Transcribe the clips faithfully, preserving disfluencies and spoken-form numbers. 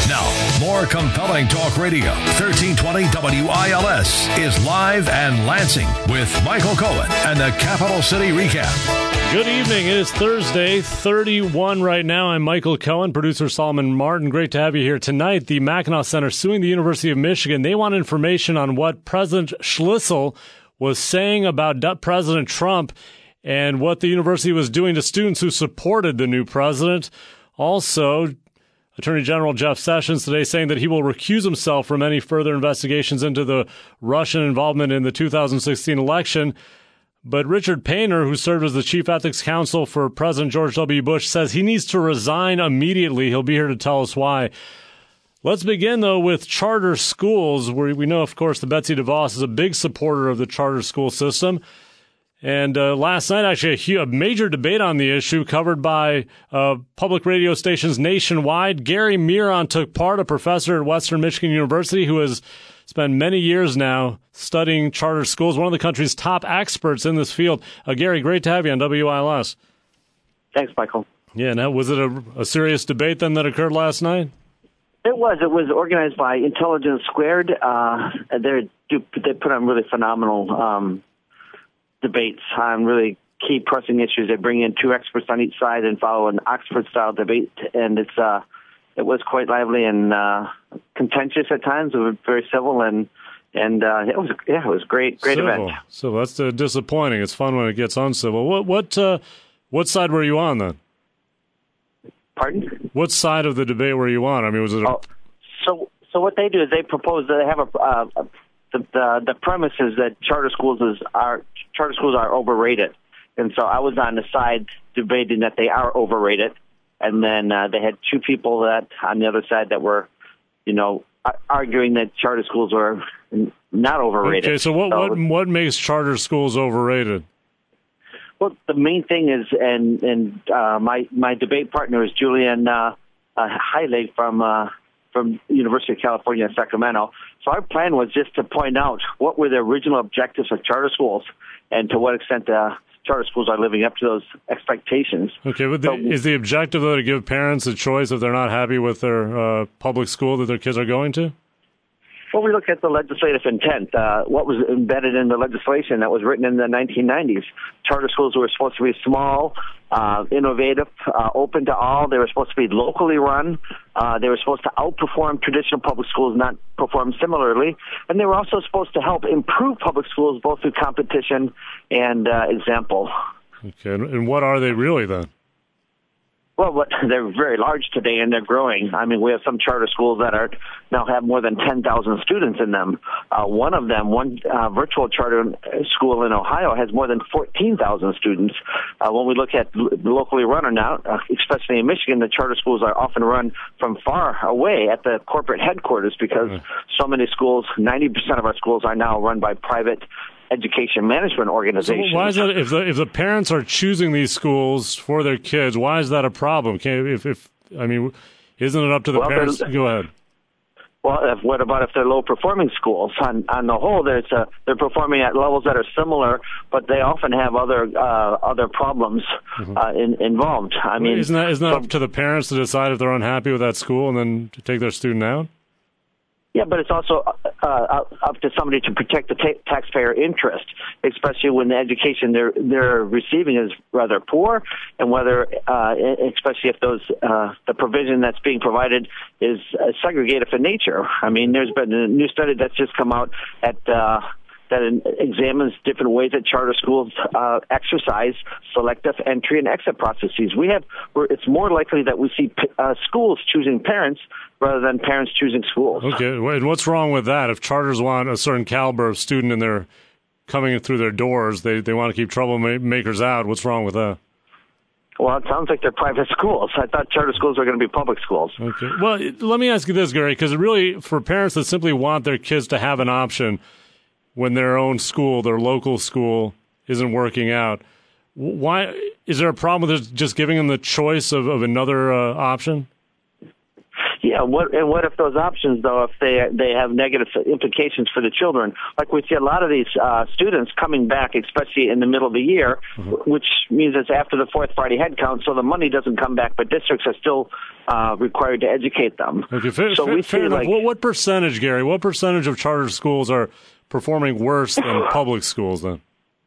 Now, more compelling talk radio. thirteen twenty W I L S is live and Lansing with Michael Cohen and the Capital City Recap. Good evening. It is Thursday, thirty-one right now. I'm Michael Cohen, producer Solomon Martin. Great to have you here tonight. The Mackinac Center suing the University of Michigan. They want information on what President Schlissel was saying about President Trump and what the university was doing to students who supported the new president. Also, Attorney General Jeff Sessions today saying that he will recuse himself from any further investigations into the Russian involvement in the two thousand sixteen election. But Richard Painter, who served as the chief ethics counsel for President George W. Bush, says he needs to resign immediately. He'll be here to tell us why. Let's begin, though, with charter schools, where we know, of course, that Betsy DeVos is a big supporter of the charter school system. And uh, last night, actually, a, a major debate on the issue covered by uh, public radio stations nationwide. Gary Miron took part, a professor at Western Michigan University who has spent many years now studying charter schools, one of the country's top experts in this field. Uh, Gary, great to have you on W I L S. Thanks, Michael. Yeah, now, was it a, a serious debate then that occurred last night? It was. It was organized by Intelligence Squared. Uh, they they put on really phenomenal um, debates on really key pressing issues. They bring in two experts on each side and follow an Oxford-style debate, and it's uh, it was quite lively and uh, contentious at times. It was very civil, and and uh, it was yeah, it was great, great civil. event. So that's uh, disappointing. It's fun when it gets uncivil. What what uh, what side were you on then? Pardon? What side of the debate were you on? I mean, was it? A- oh, so so what they do is they propose that they have a. Uh, The, the the premise is that charter schools is are charter schools are overrated, and so I was on the side debating that they are overrated, and then uh, they had two people that on the other side that were, you know, arguing that charter schools are not overrated. Okay, so what so, what what makes charter schools overrated? Well, the main thing is, and and uh, my my debate partner is Julian uh, uh, Heilig from. Uh, from University of California in Sacramento. So our plan was just to point out what were the original objectives of charter schools and to what extent uh, charter schools are living up to those expectations. Okay, but so, the, is the objective, though, to give parents a choice if they're not happy with their uh, public school that their kids are going to? Well, we look at the legislative intent, uh, what was embedded in the legislation that was written in the nineteen nineties. Charter schools were supposed to be small, uh, innovative, uh, open to all. They were supposed to be locally run. Uh, they were supposed to outperform traditional public schools, not perform similarly. And they were also supposed to help improve public schools both through competition and uh, example. Okay, and what are they really then? Well, what, they're very large today, and they're growing. I mean, we have some charter schools that are now have more than ten thousand students in them. Uh, one of them, one uh, virtual charter school in Ohio, has more than fourteen thousand students. Uh, when we look at l- locally run or now, uh, especially in Michigan, the charter schools are often run from far away at the corporate headquarters because mm-hmm. so many schools, ninety percent of our schools are now run by private education management organizations. So why is that? If the if the parents are choosing these schools for their kids, why is that a problem? Can if if I mean, isn't it up to the well, parents? Go ahead. Well, if, what about if they're low performing schools? On on the whole, there's a, they're performing at levels that are similar, but they often have other uh, other problems mm-hmm. uh, in, involved. I mean, isn't that isn't that so, up to the parents to decide if they're unhappy with that school and then to take their student out? Yeah, but it's also uh, up to somebody to protect the ta- taxpayer interest, especially when the education they're they're receiving is rather poor, and whether, uh, especially if those uh, the provision that's being provided is uh, segregated in nature. I mean, there's been a new study that's just come out at. Uh, that examines different ways that charter schools uh, exercise selective entry and exit processes. We have, we're, it's more likely that we see uh, schools choosing parents rather than parents choosing schools. Okay, and what's wrong with that? If charters want a certain caliber of student and they're coming through their doors, they they want to keep troublemakers out. What's wrong with that? Well, it sounds like they're private schools. I thought charter schools were going to be public schools. Okay. Well, let me ask you this, Gary, because really, for parents that simply want their kids to have an option when their own school, their local school, isn't working out, why is there a problem with just giving them the choice of, of another uh, option? Yeah, what, and what if those options, though, if they they have negative implications for the children? Like we see a lot of these uh, students coming back, especially in the middle of the year, mm-hmm. which means it's after the fourth Friday head count, so the money doesn't come back, but districts are still uh, required to educate them. Okay, fair, so fair, we fair see, enough. like, what, what percentage, Gary, what percentage of charter schools are performing worse than public schools, then?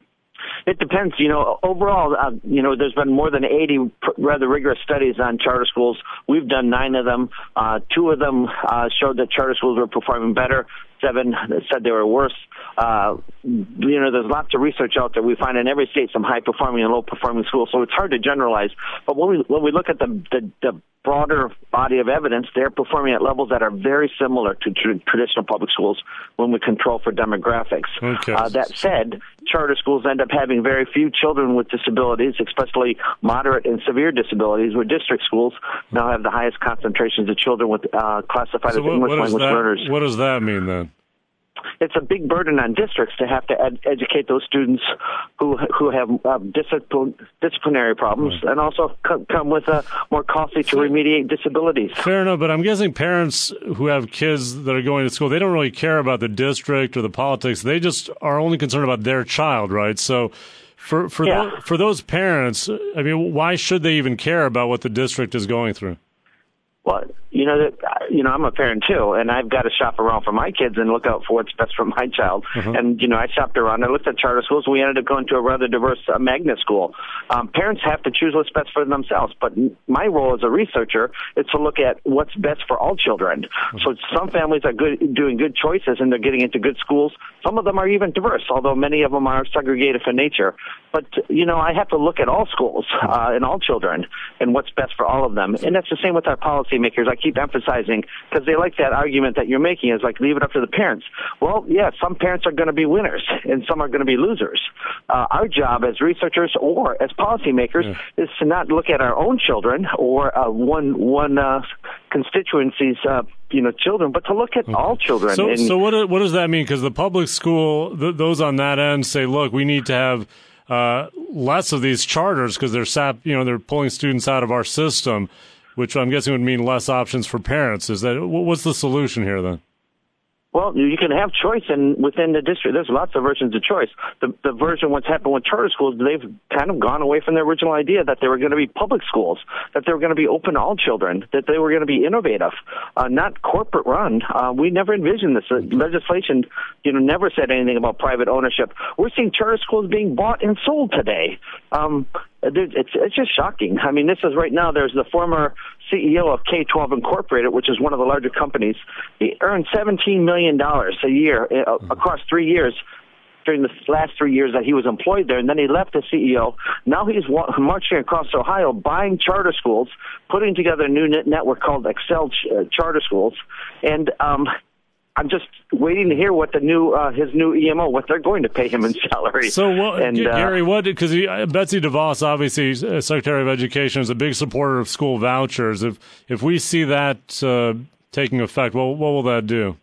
It depends. You know, overall, uh, you know, there's been more than eighty pr- rather rigorous studies on charter schools. We've done nine of them. Uh, two of them uh, showed that charter schools were performing better. Seven said they were worse. Uh, you know, there's lots of research out there. We find in every state some high-performing and low-performing schools, so it's hard to generalize. But when we when we look at the the, the broader body of evidence, they're performing at levels that are very similar to tr- traditional public schools when we control for demographics. Okay. Uh, that said, charter schools end up having very few children with disabilities, especially moderate and severe disabilities, where district schools now have the highest concentrations of children with uh, classified so as what, English what language that, learners. What does that mean, then? It's a big burden on districts to have to ed- educate those students who who have uh, discipline, disciplinary problems right. and also co- come with uh, more costly to remediate disabilities. Fair enough, but I'm guessing parents who have kids that are going to school, they don't really care about the district or the politics. They just are only concerned about their child, right? So for for, yeah. those, for those parents, I mean, why should they even care about what the district is going through? Well, you know that you know I'm a parent too, and I've got to shop around for my kids and look out for what's best for my child. Uh-huh. And you know, I shopped around. I looked at charter schools. We ended up going to a rather diverse uh, magnet school. Um, parents have to choose what's best for themselves, but my role as a researcher is to look at what's best for all children. Uh-huh. So some families are good, doing good choices, and they're getting into good schools. Some of them are even diverse, although many of them are segregated in nature. But you know, I have to look at all schools uh, and all children and what's best for all of them. And that's the same with our policy makers. I keep emphasizing because they like that argument that you're making is like leave it up to the parents. Well, yeah, some parents are going to be winners and some are going to be losers. Uh, our job as researchers or as policymakers yeah. is to not look at our own children or uh, one one uh, constituency's uh, you know children, but to look at okay. all children. So, and, so what what does that mean? Because the public school, th- those on that end say, look, we need to have uh, less of these charters because they're sap, you know, they're pulling students out of our system, which I'm guessing would mean less options for parents. Is that what's the solution here then? Well, you can have choice in, within the district. There's lots of versions of choice. The, the version, what's happened with charter schools, they've kind of gone away from their original idea that they were going to be public schools, that they were going to be open to all children, that they were going to be innovative, uh, not corporate run. Uh, we never envisioned this. Uh, legislation, you know, never said anything about private ownership. We're seeing charter schools being bought and sold today. Um, It's, it's just shocking. I mean, this is right now, there's the former C E O of K twelve Incorporated, which is one of the larger companies. He earned seventeen million dollars a year uh, across three years during the last three years that he was employed there, and then he left as C E O. Now he's wa- marching across Ohio, buying charter schools, putting together a new net- network called Excel Ch- uh, Charter Schools, and um, I'm just waiting to hear what the new uh, his new E M O, what they're going to pay him in salary. So, what, and, uh, Gary, what? Because Betsy DeVos, obviously uh, Secretary of Education, is a big supporter of school vouchers. If if we see that uh, taking effect, well, what will that do?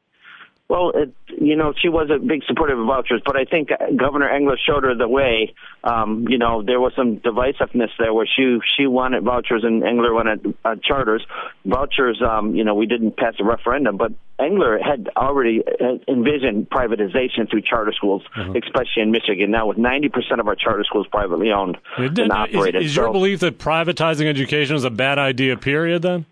Well, it, you know, she was a big supporter of vouchers, but I think Governor Engler showed her the way. Um, you know, there was some divisiveness there where she she wanted vouchers and Engler wanted uh, charters. Vouchers, um, you know, we didn't pass a referendum, but Engler had already envisioned privatization through charter schools, uh-huh. especially in Michigan. Now, with ninety percent of our charter schools privately owned it, and operated. Is, is your so, belief that privatizing education is a bad idea, period, then?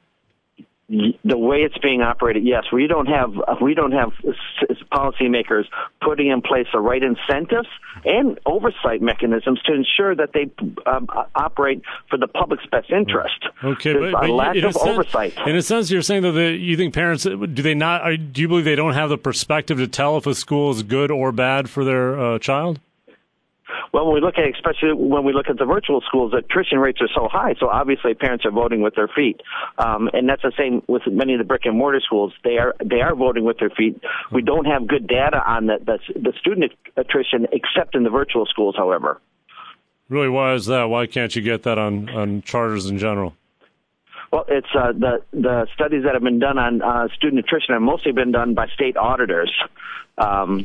The way it's being operated, yes. We don't have we don't have policymakers putting in place the right incentives and oversight mechanisms to ensure that they um, operate for the public's best interest. Okay, There's but, a but lack in of a sense, oversight. In a sense, you're saying that the, you think parents do they not? Do you believe they don't have the perspective to tell if a school is good or bad for their uh, child? Well, when we look at, especially when we look at the virtual schools, the attrition rates are so high. So obviously, parents are voting with their feet, um, and that's the same with many of the brick and mortar schools. They are they are voting with their feet. We don't have good data on the the, the student attrition, except in the virtual schools. However, really, why is that? Why can't you get that on, on charters in general? Well, it's uh, the the studies that have been done on uh, student attrition have mostly been done by state auditors. Um,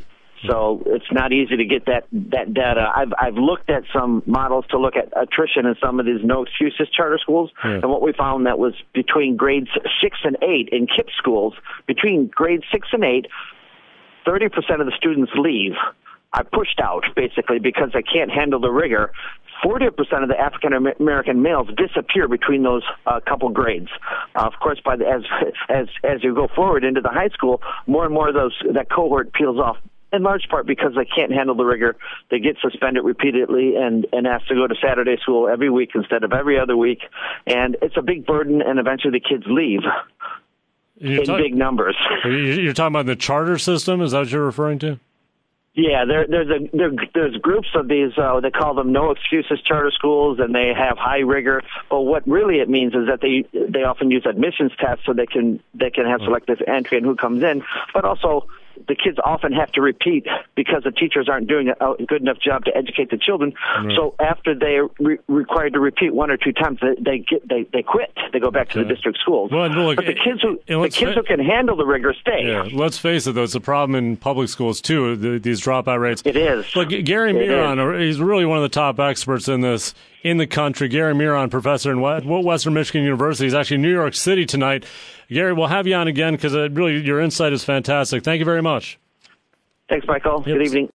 So it's not easy to get that, that data. I've, I've looked at some models to look at attrition in some of these no excuses charter schools. Yeah. And what we found that was between grades six and eight in KIPP schools, between grades six and eight, thirty percent of the students leave, are pushed out basically because they can't handle the rigor. forty percent of the African American males disappear between those uh, couple grades. Uh, of course, by the, as as as you go forward into the high school, more and more of those that cohort peels off. In large part because they can't handle the rigor. They get suspended repeatedly and, and asked to go to Saturday school every week instead of every other week. And it's a big burden, and eventually the kids leave you're in talk- big numbers. You're talking about the charter system? Is that what you're referring to? Yeah, there, there's a there, there's groups of these. Uh, they call them no excuses charter schools, and they have high rigor. But what really it means is that they they often use admissions tests so they can they can have selective entry and who comes in. But also, the kids often have to repeat because the teachers aren't doing a good enough job to educate the children. Mm-hmm. So after they're re- required to repeat one or two times, they they, get, they, they quit. They go back okay. to the district schools. Well, look, but the kids who the kids fa- who can handle the rigor stay. Yeah, let's face it, though, it's a problem in public schools too. The, these dropout rates. It is. Look, Gary Miron, he's really one of the top experts in this in the country. Gary Miron, professor in Western Michigan University. He's actually in New York City tonight. Gary, we'll have you on again because really your insight is fantastic. Thank you very much. Thanks, Michael. Yep. Good evening.